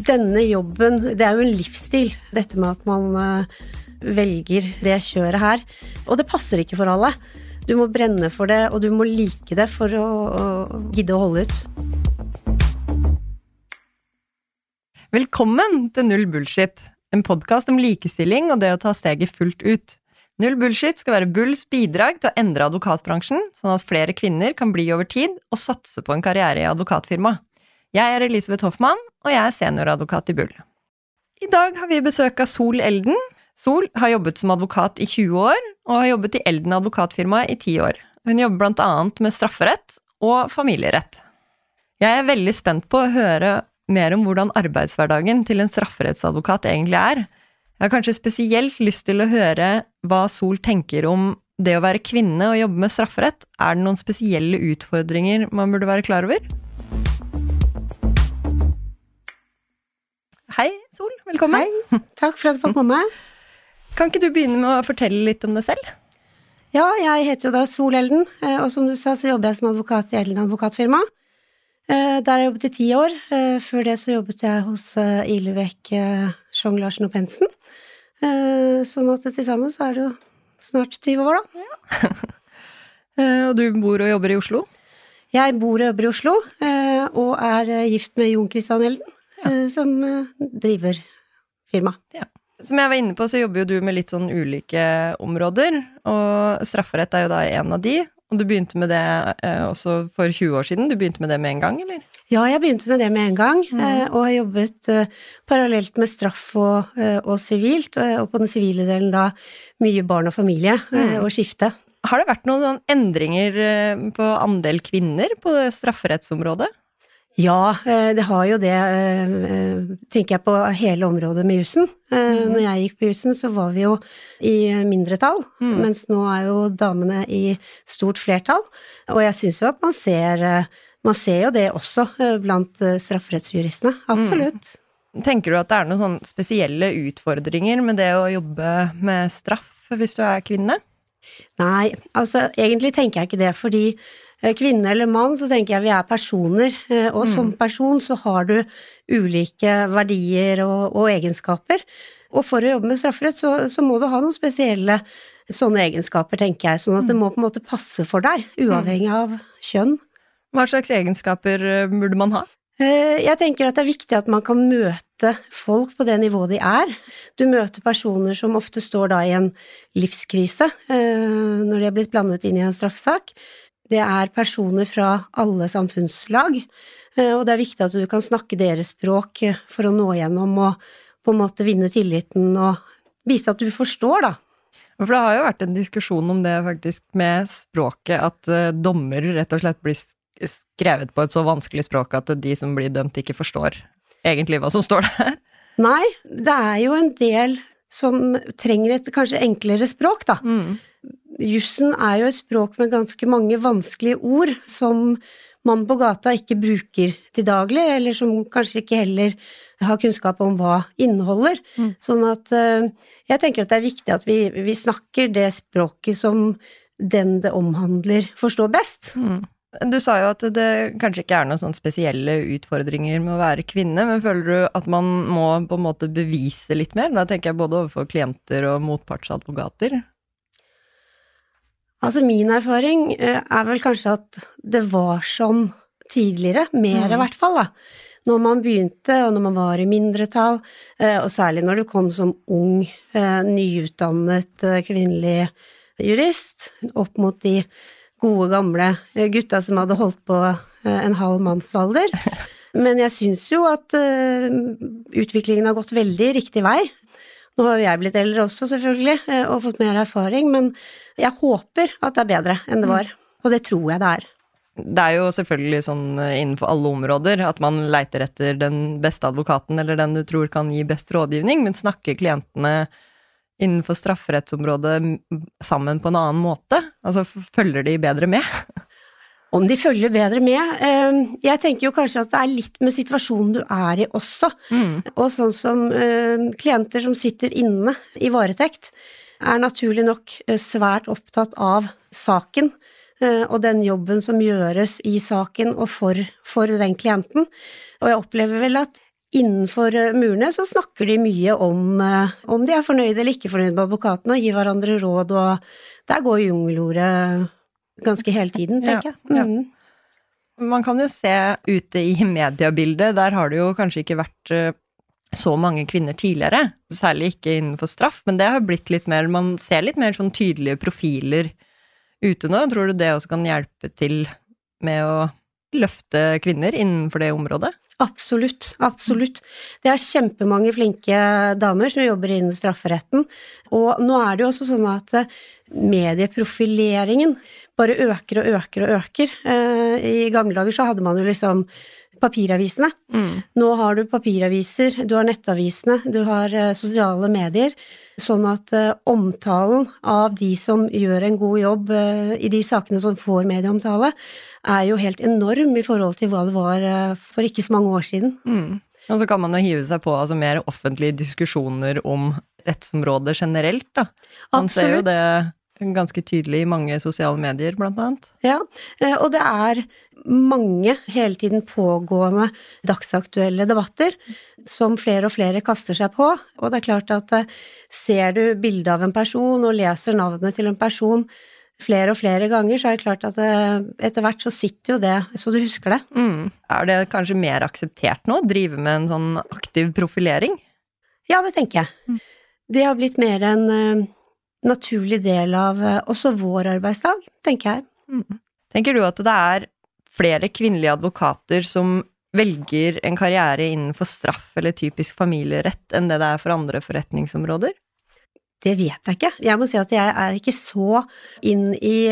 Denne jobben, det jo en livsstil, dette med at man velger det kjøret her. Og det passer ikke for alle. Du må brenne for det, og du må like det for å gidde å holde ut. Velkommen til Null Bullshit, en podcast om likestilling og det å ta steget fullt ut. Null Bullshit skal være Bulls bidrag til å endre advokatbransjen, sånn at flere kvinner kan bli over tid og satse på en karriere i advokatfirma. Jeg Elisabeth Hoffmann, og jeg senioradvokat i Bull. I dag har vi besøk av Sol Elden. Sol har jobbet som advokat i 20 år, og har jobbet i Elden advokatfirma i 10 år. Hun jobber blant annet med strafferett og familierett. Jeg veldig spent på å høre mer om hvordan arbeidshverdagen til en strafferettsadvokat egentlig Jeg har kanskje spesielt lyst til å høre hva Sol tenker om det å være kvinne og jobbe med strafferett. Det noen spesielle utfordringer man burde være klar over? Hei, Sol. Velkommen. Hei, takk for at du får komme. Kan ikke du begynne med å fortelle litt om deg selv? Ja, jeg heter jo da Sol Elden, og som du sa så jobber jeg som advokat i Elden advokatfirma. Der har jeg jobbet i 10 år. Før det så jobbet jeg hos Ilevek, Schong, Larsen og Pensen. Sånn at til sammen så det jo snart 20 år da. Ja. Og du bor og jobber i Oslo? Jeg bor og jobber i Oslo, og gift med Jon Christian Elden, som driver firma. Ja. Som jeg var inne på, så jobber jo du med litt sånn ulike områder, og strafferett jo da en av de. Og du begynte med det også for 20 år siden. Du begynte med det med en gang, eller? Ja, jeg begynte med det med en gang, og har jobbet parallelt med straff og sivilt, og på den sivile delen da mye barn og familie, og skifte. Har det vært noen sånn endringer på andel kvinner på det strafferettsområdet? Ja, det har jo det, tenker jeg på hele området med jussen. Når jeg gikk på jussen så var vi jo i mindretall, mens nå jo damene i stort flertall. Og jeg synes jo at man ser jo det også blant strafferettsjuristene, absolutt. Tenker du at det noen sånne spesielle utfordringer med det å jobbe med straff hvis du kvinne? Nei, altså egentlig tenker jeg ikke det, fordi kvinne eller mann, så tenker jeg vi personer, og som person så har du ulike verdier og egenskaper, og for å jobbe med strafferett så må du ha noen spesielle sånne egenskaper, tenker jeg, sånn at det må på en måte passe for deg, uavhengig av kjønn. Hva slags egenskaper burde man ha? Jeg tenker at det viktig at man kan møte folk på det nivået de Du møter personer som ofte står da i en livskrise, når de har blitt blandet inn i en straffesak. Det personer fra alle samfunnslag, og det viktig at du kan snakke deres språk for å nå gjennom og på en måte vinne tilliten og vise at du forstår da. For det har jo vært en diskusjon om det faktisk med språket, at dommer rett og slett blir skrevet på et så vanskelig språk at de som blir dømt ikke forstår egentlig hva som står der. Nei, det jo en del som trenger et kanskje enklere språk da. Jussen jo et språk med ganske mange vanskelige ord som man på gata ikke bruker til daglig, eller som kanskje ikke heller har kunnskap om hva inneholder. Sånn at jeg tenker at det viktig at vi snakker det språket som den det omhandler forstår best. Du sa jo at det kanskje ikke noen sånne spesielle utfordringer med å være kvinne, men føler du at man må på en måte bevise litt mer? Da tenker jeg både overfor klienter og motpartsadvokater. Altså min erfaring vel kanskje at det var sånn tidligere, mer I hvert fall da. Når man begynte, og når man var I mindretall, og særlig når du kom som ung, nyutdannet kvinnelig jurist, opp mot de gode gamle gutta som hadde holdt på en halv mannsalder. Men jeg synes jo at utviklingen har gått veldig riktig vei. Nå har jeg blitt eldre også selvfølgelig, og fått mer erfaring, men jeg håper at det bedre enn det var, og det tror jeg det Det jo selvfølgelig sånn innenfor alle områder, at man leiter etter den beste advokaten, eller den du tror kan gi best rådgivning, men snakker klientene innenfor strafferettsområdet sammen på en annen måte? Altså, følger de bedre med? Om de følger bedre med. Jeg tenker jo kanskje at det litt med situasjonen du I også. Og sånn som klienter som sitter inne I varetekt, naturlig nok svært opptatt av saken, og den jobben som gjøres I saken og for den klienten. Og jeg opplever vel at innenfor murene så snakker de mye om de fornøyde eller ikke fornøyde med advokaten, og gir hverandre råd, og der går jungelordet ganske hele tiden, tenker jeg. Ja. Man kan jo se ute i mediebildet, der har det jo kanskje ikke vært så mange kvinner tidligere, særlig ikke innenfor straff, men det har blitt litt mer, man ser litt mer sånn tydelige profiler ute nå. Tror du det også kan hjelpe til med å løfte kvinner innenfor det området? Absolutt, absolutt. Det kjempemange flinke damer som jobber innen strafferetten, og nå det jo også sånn at medieprofileringen bare øker og øker og øker. I gamle dager så hadde man jo liksom papiravisene. Nå har du papiraviser, du har nettavisene, du har sosiale medier, sånn at omtalen av de som gjør en god jobb i de sakene som får medieomtale, jo helt enorm i forhold til hva det var for ikke så mange år siden. Og så kan man jo hive seg på altså, mer offentlige diskusjoner om rettsområdet generelt, da. Man Absolutt. ser jo det ganske tydelig i mange sosiale medier, blant annet. Ja, og det mange hele tiden pågående dagsaktuelle debatter som flere og flere kaster seg på, og det klart at ser du bildet av en person og leser navnet til en person flere og flere ganger, så det klart at etter hvert så sitter jo det, så du husker det. Det kanskje mer akseptert nå, å drive med en sånn aktiv profilering? Ja, det tenker jeg. Det har blitt mer en naturlig del av også vår arbeidsdag, tenker jeg. Tenker du at det flere kvinnelige advokater som velger en karriere innenfor straff eller typisk familierett enn det for andre forretningsområder? Det vet jeg ikke. Jeg må si at jeg ikke så inn i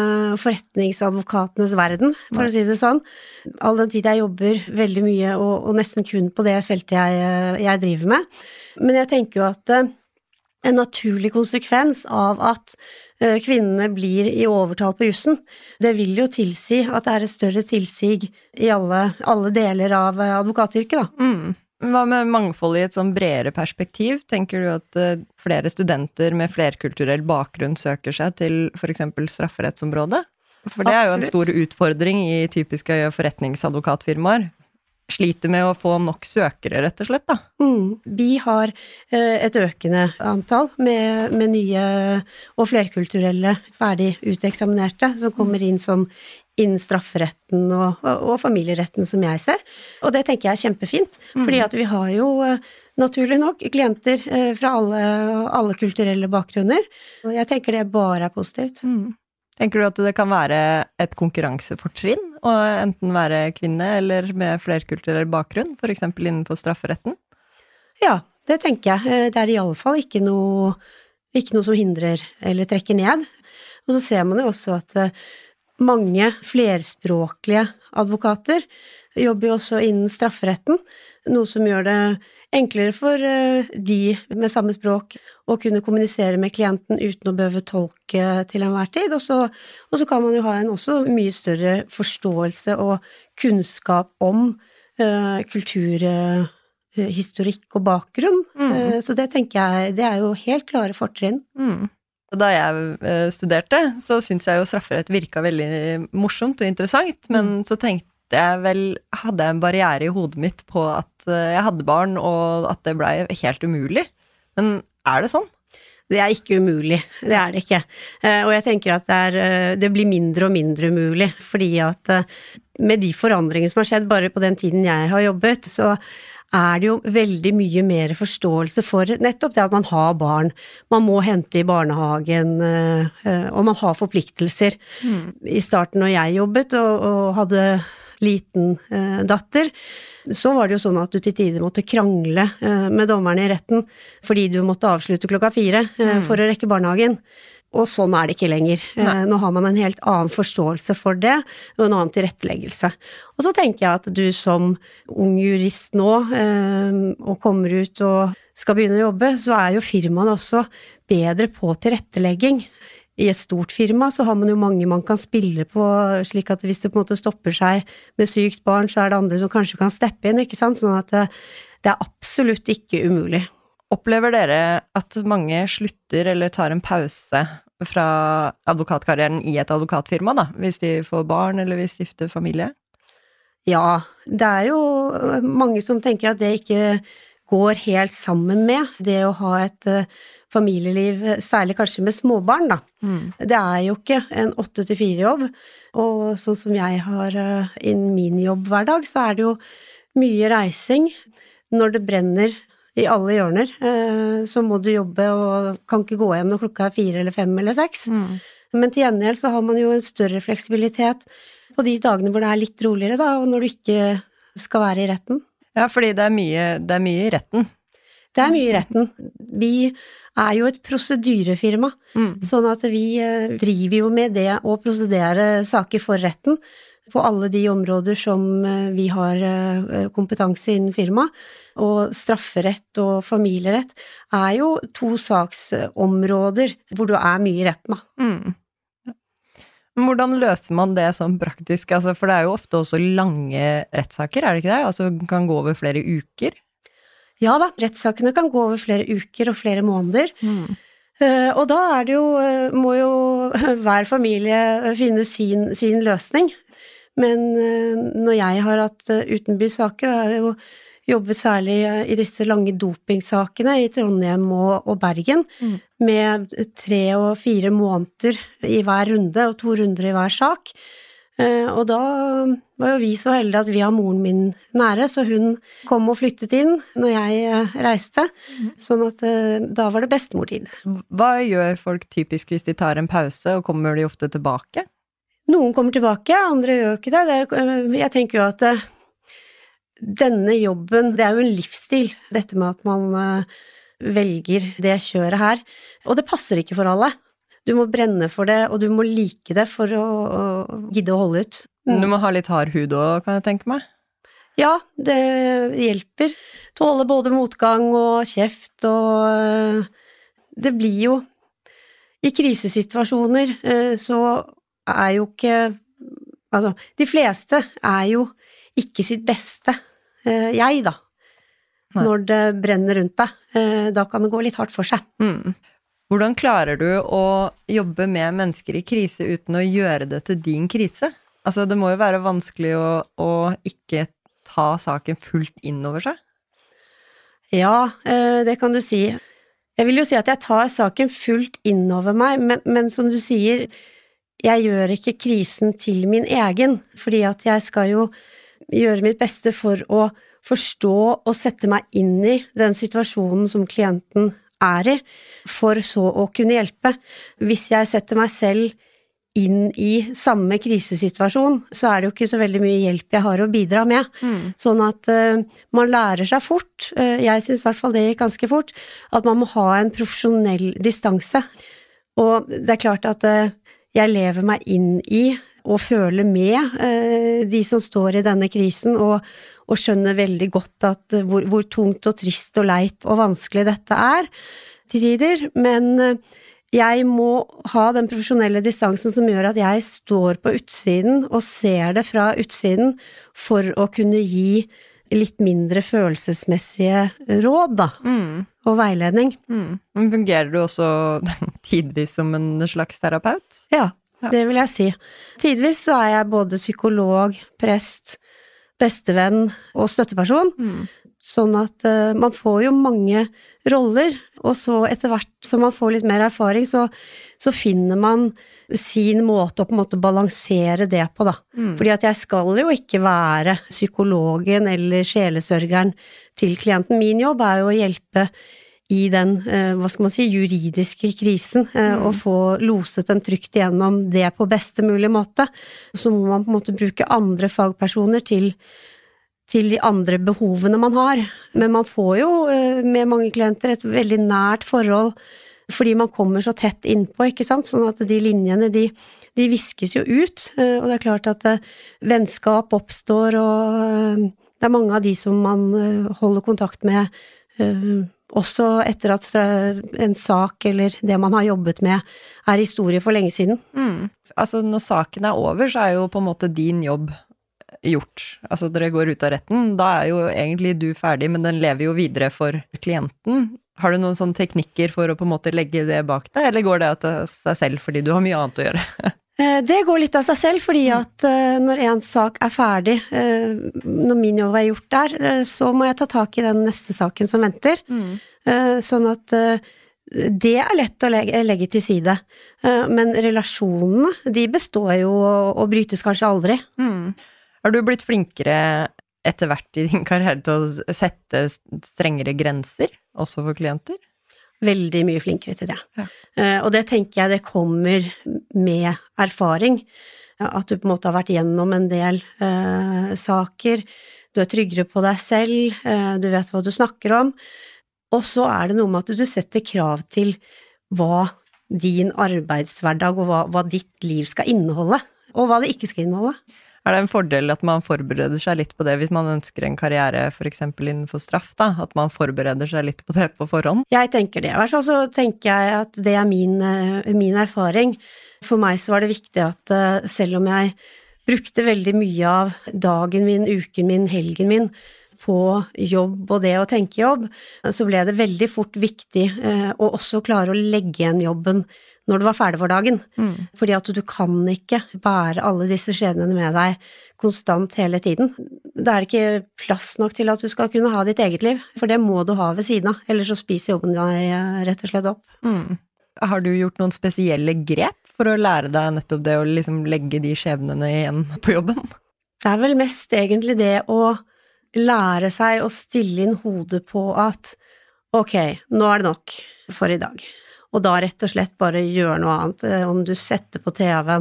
forretningsadvokatenes verden, for å si det sånn. All den tid jeg jobber veldig mye og nesten kun på det feltet jeg driver med. Men jeg tenker jo at en naturlig konsekvens av at kvinnene blir i overtall på jussen, det vil jo tilsi at det et større tilsig i alle deler av advokatyrket, da. Hva med mangfold i et sånn bredere perspektiv? Tenker du at flere studenter med flerkulturell bakgrunn søker seg til for eksempel strafferettsområdet? For det jo en stor utfordring i typiske forretningsadvokatfirmaer. Sliter med å få nok søkere, rett og slett, da. Vi har et økende antall med nye og flerkulturelle ferdig uteksaminerte som kommer inn som innen strafferetten og familieretten, som jeg ser. Og det tenker jeg kjempefint, fordi at vi har jo naturlig nok klienter fra alle kulturelle bakgrunner, og jeg tenker det bare positivt. Tenker du at det kan være et konkurransefortrinn å enten være kvinne eller med flerkulturell bakgrunn, for eksempel innenfor strafferetten? Ja, det tenker jeg. Det i alle fall ikke noe som hindrer eller trekker ned. Og så ser man jo også at mange flerspråklige advokater jobber jo også innen strafferetten, noe som gjør det enklere for de med samme språk å kunne kommunisere med klienten uten å behøve tolke til enhver tid, og så kan man jo ha en også mye større forståelse og kunnskap om kultur, historikk og bakgrunn, så det tenker jeg, det jo helt klare fortrinn. Da jeg studerte, så syntes jeg jo strafferett virka veldig morsomt og interessant, men så tenkte jeg vel, hadde jeg en barriere i hodet mitt på at jeg hadde barn, og at det ble helt umulig. Men det sånn? Det ikke umulig, det det ikke. Og jeg tenker at det blir mindre og mindre umulig, fordi at med de forandringene som har skjedd bare på den tiden jeg har jobbet, så det jo veldig mye mer forståelse for nettopp det at man har barn, man må hente i barnehagen, og man har forpliktelser. I starten når jeg jobbet og hadde liten datter, så var det jo sånn at du til tider måtte krangle med dommerne i retten, fordi du måtte avslutte 4:00 for å rekke barnehagen. Og sånn det ikke lenger. Nå har man en helt annen forståelse for det, og en annen tilretteleggelse. Og så tenker jeg at du som ung jurist nå, og kommer ut og skal begynne å jobbe, så jo firmaen også bedre på tilrettelegging. I et stort firma så har man jo mange man kan spille på, slik at hvis det på en måte stopper seg med sykt barn, så det andre som kanskje kan steppe inn, ikke sant? Sånn at det absolutt ikke umulig. Opplever dere at mange slutter eller tar en pause fra advokatkarrieren i et advokatfirma, da, hvis de får barn eller hvis de stifter familie? Ja, det jo mange som tenker at det ikke går helt sammen med det å ha et familieliv, særlig kanskje med småbarn da. Det jo ikke en 8-4-jobb, og sånn som jeg har innen min jobb hver dag, så det jo mye reising. Når det brenner i alle hjørner, så må du jobbe og kan ikke gå hjem når klokka 4 eller 5 eller 6. Men til gjengjeld så har man jo en større fleksibilitet på de dagene hvor det litt roligere da, og når du ikke skal være i retten. Ja, fordi det er mye i retten. Det mye i retten. Vi jo et prosedyrefirma, sånn at vi driver jo med det å prosedere saker for retten på alle de områder som vi har kompetanse innen firma, og strafferett og familierett jo 2 saksområder hvor du mye i retten da. Hvordan løser man det sånn praktisk? Altså, for det jo ofte også lange rettssaker, det ikke det? Altså, kan gå over flere uker? Ja da, rettssakene kan gå over flere uker og flere måneder. Og da det jo, må jo hver familie finne sin løsning. Men når jeg har hatt utenbysaker, har jeg jo jobbet særlig i disse lange dopingsakene i Trondheim og Bergen, med 3 og 4 måneder i hver runde, og 2 runder i hver sak. Og da var jo vi så heldige at vi har moren min nære, så hun kom og flyttet inn når jeg reiste, sånn at da var det bestemortid. Hva gjør folk typisk hvis de tar en pause, og kommer de ofte tilbake? Noen kommer tilbake, andre gjør ikke det. Jeg tenker jo at denne jobben, det jo en livsstil, dette med at man velger det kjøret her, og det passer ikke for alle. Du må brenne for det, og du må like det for å gidde å holde ut. Du må ha litt hard hud også, kan jeg tenke meg? Ja, det hjelper. Tåle både motgang og kjeft, og det blir jo, i krisesituasjoner, så jo ikke, altså, de fleste jo ikke sitt beste, jeg da, når det brenner rundt deg, da kan det gå litt hardt for seg. Hvordan klarer du å jobbe med mennesker i krise uten å gjøre det til din krise? Altså, det må jo være vanskelig å ikke ta saken fullt inn over seg? Ja, det kan du si. Jeg vil jo si at jeg tar saken fullt inn over meg, men som du sier, jeg gjør ikke krisen til min egen, fordi at jeg skal jo gjøre mitt beste for å forstå og sette meg inn i den situasjonen som klienten i, for så å kunne hjelpe. Hvis jeg setter meg selv inn i samme krisesituasjon, så det jo ikke så veldig mye hjelp jeg har å bidra med. Sånn at man lærer seg fort, jeg synes i hvert fall det gikk ganske fort, at man må ha en profesjonell distanse. Og det klart at jeg lever meg inn i og føler med de som står i denne krisen, og skjønner veldig godt at hvor tungt og trist og leit og vanskelig dette til tider, men jeg må ha den profesjonelle distansen som gjør at jeg står på utsiden og ser det fra utsiden for å kunne gi litt mindre følelsesmessige råd da, og veiledning. Men fungerer du også tidvis som en slags terapeut? Ja, det vil jeg si. Tidvis så jeg både psykolog, prest, bestevenn og støtteperson, sånn at man får jo mange roller, og så etter hvert som man får litt mer erfaring, så finner man sin måte å på en måte balansere det på da. Fordi at jeg skal jo ikke være psykologen eller sjelesørgeren til klienten. Min jobb jo å hjelpe i den, hva skal man si, juridiske krisen, og få loset dem trygt igjennom det på beste mulig måte. Så må man på en måte bruke andre fagpersoner til de andre behovene man har. Men man får jo med mange klienter et veldig nært forhold, fordi man kommer så tett innpå, ikke sant? Sånn at de linjene, de viskes jo ut, og det klart at vennskap oppstår, og det mange av de som man holder kontakt med, også etter at en sak eller det man har jobbet med historie for lenge siden. Altså når saken over, så jo på en måte din jobb gjort. Altså dere går ut av retten, da jo egentlig du ferdig, men den lever jo videre for klienten. Har du noen sånne teknikker for å på en måte legge det bak deg, eller går det til seg selv fordi du har mye annet å gjøre? Det går litt av seg selv, fordi at når en sak ferdig, når min jobb gjort der, så må jeg ta tak i den neste saken som venter. Sånn at det lett å legge til side. Men relasjonene, de består jo og brytes kanskje aldri. Har du blitt flinkere etter hvert i din karriere til å sette strengere grenser, også for klienter? Veldig mye flinkere til det. Og det tenker jeg det kommer med erfaring, at du på en måte har vært gjennom en del saker, du tryggere på deg selv, du vet hva du snakker om, og så det noe med at du setter krav til hva din arbeidshverdag og hva ditt liv skal inneholde, og hva det ikke skal inneholde. Det en fordel at man forbereder seg litt på det hvis man ønsker en karriere for eksempel innenfor straff da, at man forbereder seg litt på det på forhånd? Jeg tenker det. I hvert fall så tenker jeg at det min erfaring. For meg så var det viktig at selv om jeg brukte veldig mye av dagen min, uken min, helgen min på jobb og det å tenke jobb, så ble det veldig fort viktig å også klare å legge igjen jobben når du var ferdig for dagen, fordi at du kan ikke bære alle disse skjebnene med deg konstant hele tiden. Det ikke plass nok til at du skal kunne ha ditt eget liv, for det må du ha ved siden av, ellers så spiser jobben deg rett og slett opp. Har du gjort noen spesielle grep for å lære deg nettopp det å liksom legge de skjebnene igjen på jobben? Det vel mest egentlig det å lære seg å stille inn hodet på at ok, nå det nok for i dag. Og da rett og slett bare gjøre noe annet. Om du setter på TV-en,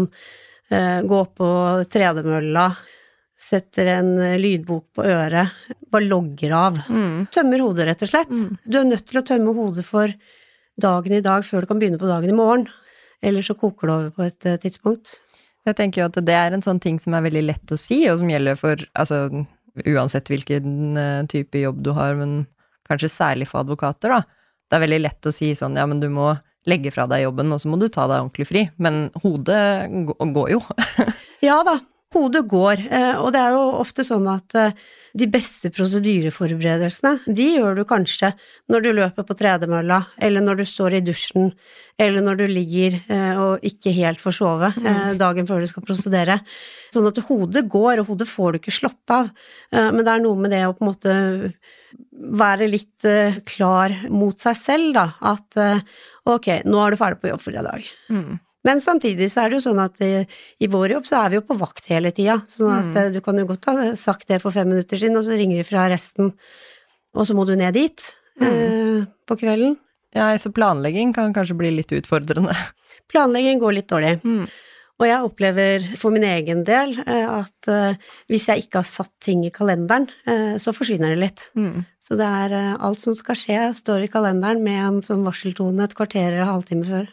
går på tredemølla, setter en lydbok på øret, bare logger av. Tømmer hodet rett og slett. Du nødt til å tømme hodet for dagen i dag før du kan begynne på dagen i morgen. Eller så koker det over på et tidspunkt. Jeg tenker jo at det en sånn ting som veldig lett å si, og som gjelder for, altså, uansett hvilken type jobb du har, men kanskje særlig for advokater da. Det veldig lett å si sånn, ja, men du må legge fra deg jobben, og så må du ta deg ordentlig fri. Men hodet går jo. Ja da, hodet går. Og det jo ofte sånn at de beste prosedyreforberedelsene, de gjør du kanskje når du løper på tredemølla, eller når du står i dusjen, eller når du ligger og ikke helt får sove dagen før du skal prosedere. Sånn at hodet går, og hodet får du ikke slått av. Men det noe med det å på en måte være litt klar mot seg selv da, at ok, nå du ferdig på jobb for i dag. Men samtidig så det jo sånn at i vår jobb så vi jo på vakt hele tiden, sånn at du kan jo godt ha sagt det for 5 minutter siden, og så ringer de fra resten, og så må du ned dit på kvelden. Ja, så planlegging kan kanskje bli litt utfordrende. Planlegging går litt dårlig. Og jeg opplever for min egen del at hvis jeg ikke har satt ting i kalenderen, så forsvinner det litt. Så det alt som skal skje står i kalenderen med en sånn varseltone et kvarter eller halvtime før.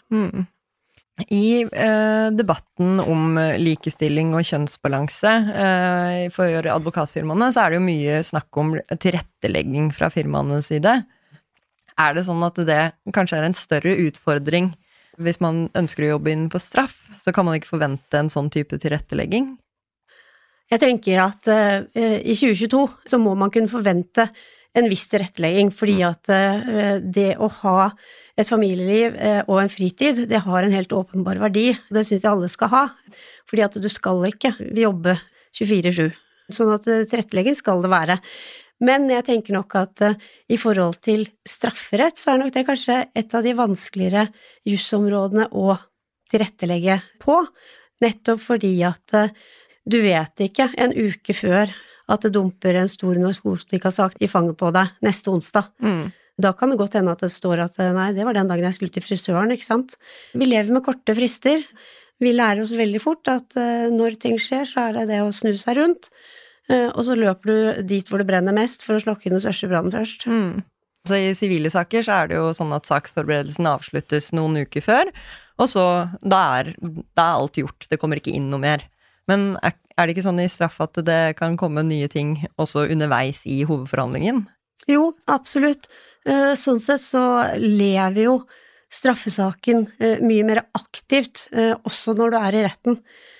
I debatten om likestilling og kjønnsbalanse for advokatfirmaene, så det jo mye snakk om tilrettelegging fra firmaenes side. Det sånn at det kanskje en større utfordring hvis man ønsker å jobbe innenfor straff, så kan man ikke forvente en sånn type tilrettelegging? Jeg tenker at i 2022 så må man kunne forvente en viss tilrettelegging, fordi at det å ha et familieliv og en fritid, det har en helt åpenbar verdi. Det synes jeg alle skal ha, fordi at du skal ikke jobbe 24/7. Sånn at tilrettelegging skal det være. Men jeg tenker nok at i forhold til strafferett, så nok det kanskje et av de vanskeligere jusområdene å tilrettelegge på, nettopp fordi at du vet ikke en uke før at det dumper en stor narkotikasak i fanget på deg neste onsdag. Da kan det godt hende at det står at nei, det var den dagen jeg skulle til frisøren, ikke sant? Vi lever med korte frister. Vi lærer oss veldig fort at når ting skjer, så det det å snu seg rundt. Og så løper du dit hvor det brenner mest for å slokke inn den største brannen først. Så i sivile saker så det jo sånn at saksforberedelsen avsluttes noen uker før, og så da alt gjort, det kommer ikke inn noe mer. Men det ikke sånn i straff at det kan komme nye ting også underveis i hovedforhandlingen? Jo, absolutt. Sånn sett så lever jo straffesaken mye mer aktivt, også når du i retten.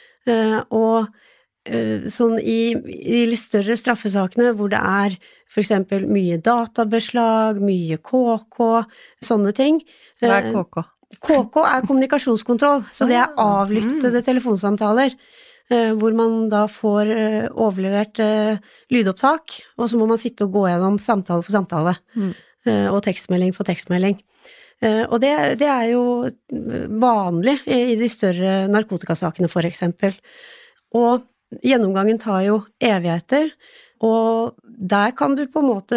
Og sånn i litt større straffesakene hvor det for eksempel mye databeslag, mye KK, sånne ting. Hva KK? KK kommunikasjonskontroll, så det avlyttede telefonsamtaler, hvor man da får overlevert lydopptak, og så må man sitte og gå gjennom samtale for samtale, og tekstmelding for tekstmelding. Og det jo vanlig i de større narkotikasakene for eksempel. Og gjennomgangen tar jo evigheter, og der kan du på en måte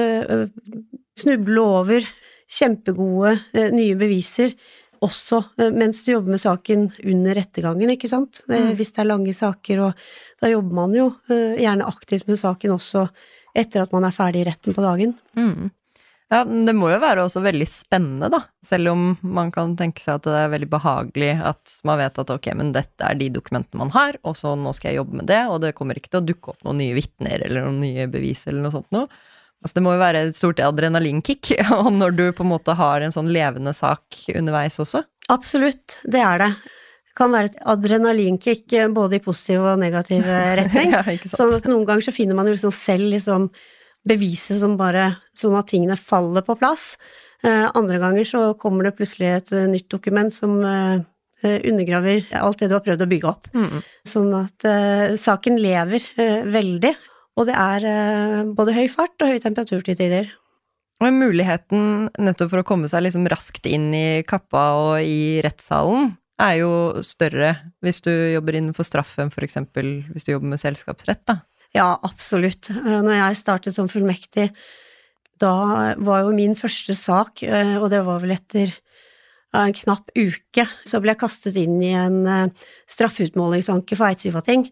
snuble over kjempegode nye beviser, også mens du jobber med saken under rettergangen, ikke sant? Hvis det lange saker, og da jobber man jo gjerne aktivt med saken også etter at man ferdig i retten på dagen. Ja, det må jo være også veldig spennende da, selv om man kan tenke seg at det veldig behagelig at man vet at ok, men dette de dokumentene man har, og så nå skal jeg jobbe med det, og det kommer ikke til å dukke opp noen nye vitner eller noen nye bevis eller noe sånt noe. Altså det må jo være et stort adrenalinkick, og når du på en måte har en sånn levende sak underveis også. Absolutt, det det. Kan være et adrenalinkick både i positiv og negativ retning. Ja, ikke sant. Sånn at noen ganger så finner man jo liksom selv liksom beviset som bare sånn at tingene faller på plass. Andre ganger så kommer det plutselig et nytt dokument som undergraver alt det du har prøvd å bygge opp. Sånn at saken lever veldig. Og det både høy fart og høy temperatur til tider. Og muligheten nettopp for å komme seg liksom raskt inn i kappa og i rettssalen jo større hvis du jobber innenfor straff enn for eksempel hvis du jobber med selskapsrett da. Ja, absolutt. Når jeg startet som fullmektig, da var jo min første sak, og det var vel etter en knapp uke, så ble jeg kastet inn i en straffeutmålingsanke for Eidsivating.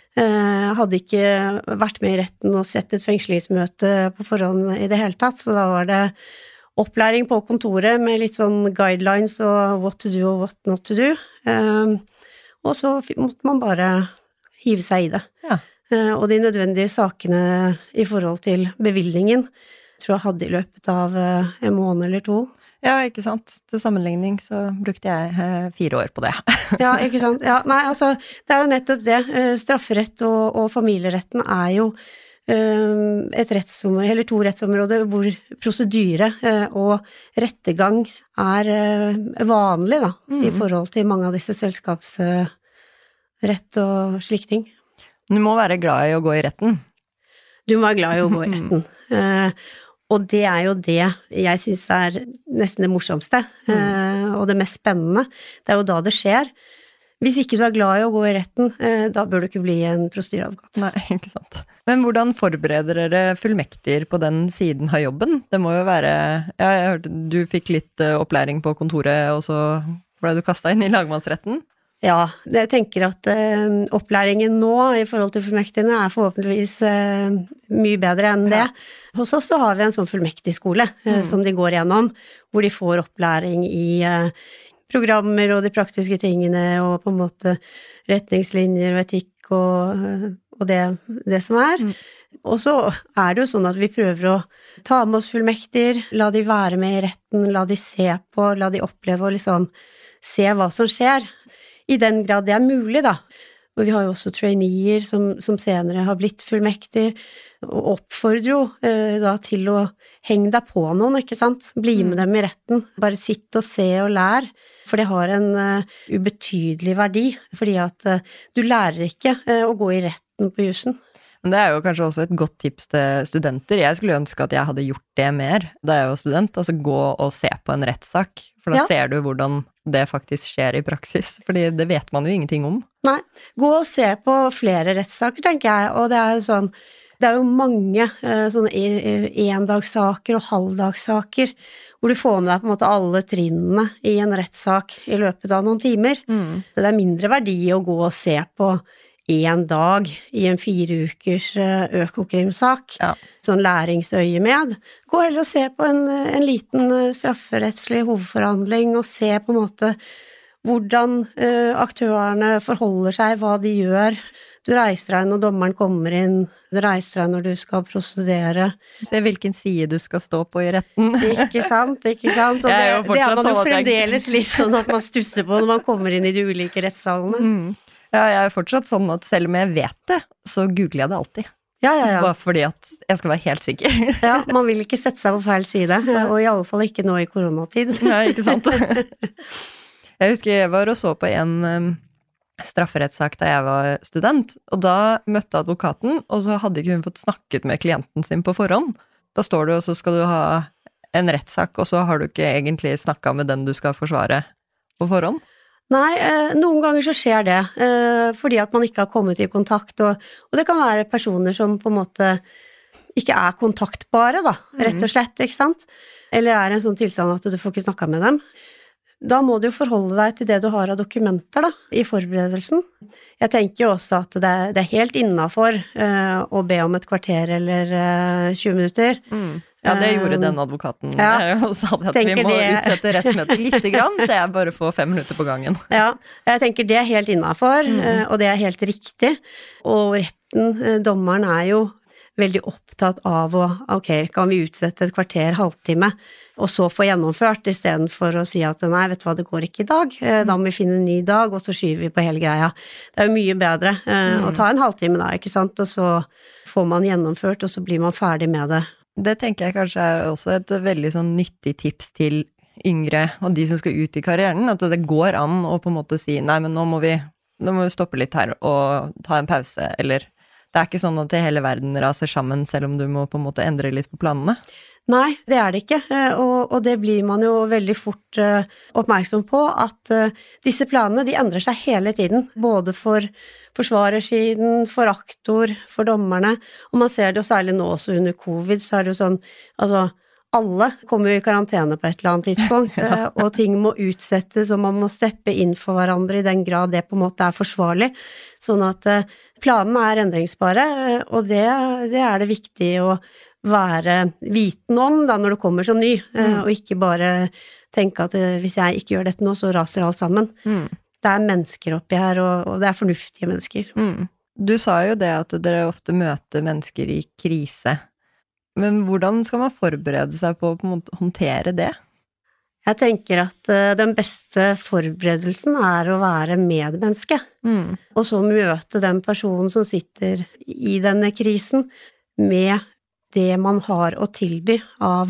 Hadde ikke vært med i retten og sett et fengslingsmøte på forhånd i det hele tatt, så da var det opplæring på kontoret med litt sånn guidelines og what to do og what not to do. Og så måtte man bare hive seg i det. Ja. Og de nødvendige sakene i forhold til bevilgningen tror jeg hadde i løpet av en måned eller 2. Ja, ikke sant. Til sammenligning så brukte jeg 4 år på det. Ja, ikke sant. Ja, nei, altså, det jo nettopp det. Strafferett og familieretten jo et rettsområde, eller 2 rettsområder hvor prosedyre og rettergang vanlig da, i forhold til mange av disse selskapsrett og slike ting. Du må være glad i å gå i retten. Du må være glad i å gå i retten. Og det jo det jeg synes nesten det morsomste, og det mest spennende. Det jo da det skjer. Hvis ikke du glad i å gå i retten, da bør du ikke bli en prosedyreadvokat. Nei, ikke sant. Men hvordan forbereder dere fullmektiger på den siden av jobben? Det må jo være, ja, jeg hørte du fikk litt opplæring på kontoret, og så ble du kastet inn i lagmannsretten. Ja, jeg tenker at opplæringen nå i forhold til fullmektigene forhåpentligvis mye bedre enn det. Hos oss så har vi en sånn fullmektigskole som de går gjennom, hvor de får opplæring i programmer og de praktiske tingene, og på en måte retningslinjer og etikk og det som Og så det jo sånn at vi prøver å ta med oss fullmektiger, la de være med i retten, la de se på, la de oppleve og liksom se hva som skjer. I den grad det mulig da. Og vi har jo også traineer som senere har blitt fullmektiger, og oppfordrer jo da til å henge deg på noen, ikke sant? Bli med dem i retten, bare sitt og se og lær, for det har en ubetydelig verdi, fordi at du lærer ikke å gå i retten på jussen. Men det jo kanskje også et godt tips til studenter. Jeg skulle ønske at jeg hadde gjort det mer da jeg var student, altså gå og se på en rettssak, for da ser du hvordan det faktisk skjer i praksis, fordi det vet man jo ingenting om. Nei, gå og se på flere rettssaker, tenker jeg, og det jo sånn, det jo mange sånne endagssaker og halvdagssaker, hvor du får med deg på en måte alle trinnene i en rettssak i løpet av noen timer. Det mindre verdi å gå og se på en dag i en 4 ukers økokrimsak, sånn læringsøye med. Gå heller og se på en liten strafferettslig hovedforhandling, og se på en måte hvordan aktørene forholder seg, hva de gjør. Du reiser deg når dommeren kommer inn, du reiser deg når du skal prosedere. Se hvilken side du skal stå på i retten. Ikke sant, ikke sant. Og det man jo fremdeles litt sånn at man stusser på når man kommer inn i de ulike rettssalene. Ja, jeg fortsatt sånn at selv om jeg vet det, så googler jeg det alltid. Ja. Bare fordi at jeg skal være helt sikker. Ja, man vil ikke sette seg på feil side, og i alle fall ikke nå i koronatid. Ja, ikke sant. Jeg husker jeg var og så på en strafferettssak da jeg var student, og da møtte advokaten, og så hadde ikke hun fått snakket med klienten sin på forhånd. Da står du, og så skal du ha en rettssak, og så har du ikke egentlig snakket med den du skal forsvare på forhånd. Nei, noen ganger så skjer det, fordi at man ikke har kommet i kontakt, og det kan være personer som på en måte ikke er kontaktbare da, rett og slett, ikke sant? Eller er en sånn tilstand at du får ikke snakket med dem. Da må du jo forholde deg til det du har av dokumenter da, i forberedelsen. Jeg tenker jo også at det er helt innenfor å be om et kvarter eller 20 minutter. Ja, det gjorde den advokaten, og sa at vi må utsette rettsmøtet litt grann, så jeg bare får 5 minutter på gangen. Ja, jeg tenker det er helt innenfor, og det er helt riktig. Og retten, dommeren er jo veldig opptatt av kan vi utsette et kvarter, halvtime, og så få gjennomført, i stedet for å si at nei, vet du hva, det går ikke i dag, da må vi finne en ny dag, og så skyver vi på hele greia. Det er jo mye bedre å ta en halvtime da, ikke sant, og så får man gjennomført, og så blir man ferdig med det. Det tenker jeg kanskje er også et veldig sånn nyttig tips til yngre, og de som skal ut i karrieren, at det går an å på en måte si, nei, men nå må vi stoppe litt her, og ta en pause, eller det er ikke sånn at hele verden raser sammen, selv om du må på en måte endre litt på planene. Nei, det er det ikke, og det blir man jo veldig fort oppmerksom på, at disse planene, de endrer seg hele tiden, både for forsvarersiden, for aktor, for dommerne, og man ser det jo særlig nå også under covid, så er det jo sånn, altså, alle kommer jo i karantene på et eller annet tidspunkt, og ting må utsettes, og man må steppe inn for hverandre i den grad det på en måte er forsvarlig, sånn at planene er endringsbare, og det er det viktig å være viten om da når du kommer som ny, og ikke bare tenke at hvis jeg ikke gjør dette nå, så raser alt sammen. Det er mennesker oppi her, og det er fornuftige mennesker. Du sa jo det at dere ofte møter mennesker i krise, men hvordan skal man forberede seg på å håndtere det? Jeg tenker at den beste forberedelsen er å være medmenneske, og så møte den personen som sitter i denne krisen med det man har å tilby av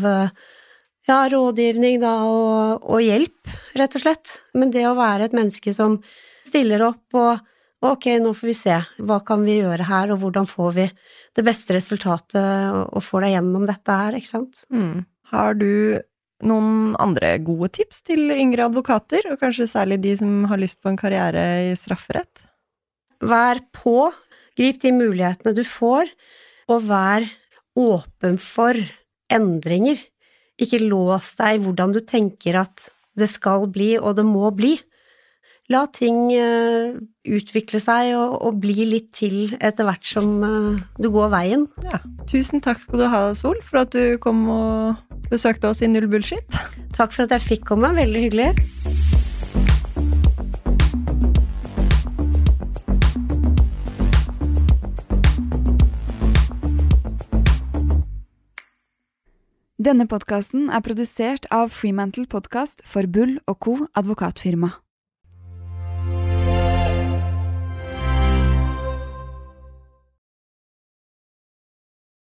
rådgivning da, og hjelp, rett og slett. Men det å være et menneske som stiller opp og ok, nå får vi se, hva kan vi gjøre her, og hvordan får vi det beste resultatet og får deg gjennom dette her, ikke sant? Har du noen andre gode tips til yngre advokater, og kanskje særlig de som har lyst på en karriere i strafferett? Vær på, grip de mulighetene du får, og vær åpen for endringer. Ikke lås deg i hvordan du tenker at det skal bli, og det må bli. La ting utvikle seg og bli litt til etter hvert som du går veien. Ja, tusen takk skal du ha, Sol, for at du kom og besøkte oss i Null Bullshit. Takk for at jeg fikk komme, veldig hyggelig. Denne podcasten er produsert av Fremantle Podcast for Bull & Co. advokatfirma.